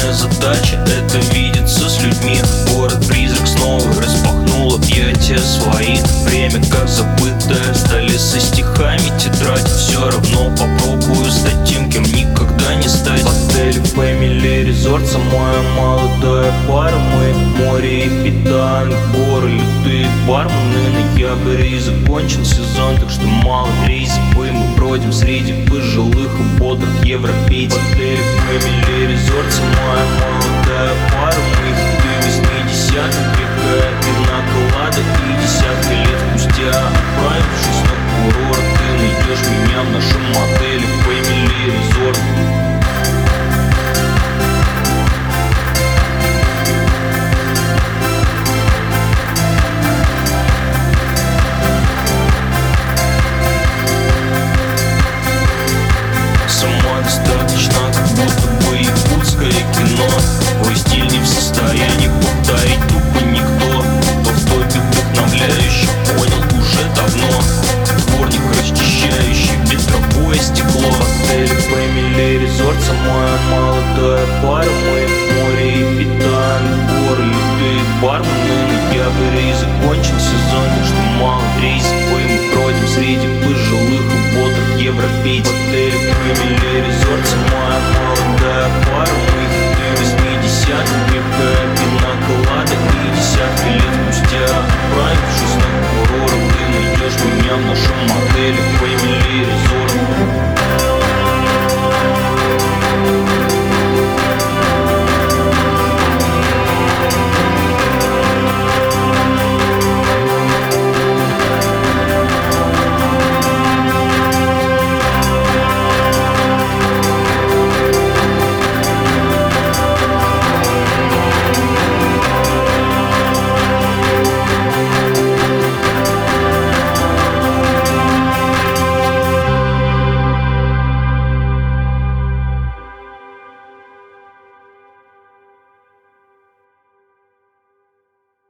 Моя задача — это видеться с людьми. Город-призрак снова распахнул объятия свои. Время как забытое, стали со стихами тетрадь. Все равно попробую стать тем, кем никогда не стать. Отель Family Resort, самая молодая пара. Мы море и питаем горы, лютые бармены. Ноябрь и закончен сезон, так что мало рейсов, и мы бродим среди пожилых и бодрых европейцев. Отель Family Resort, самая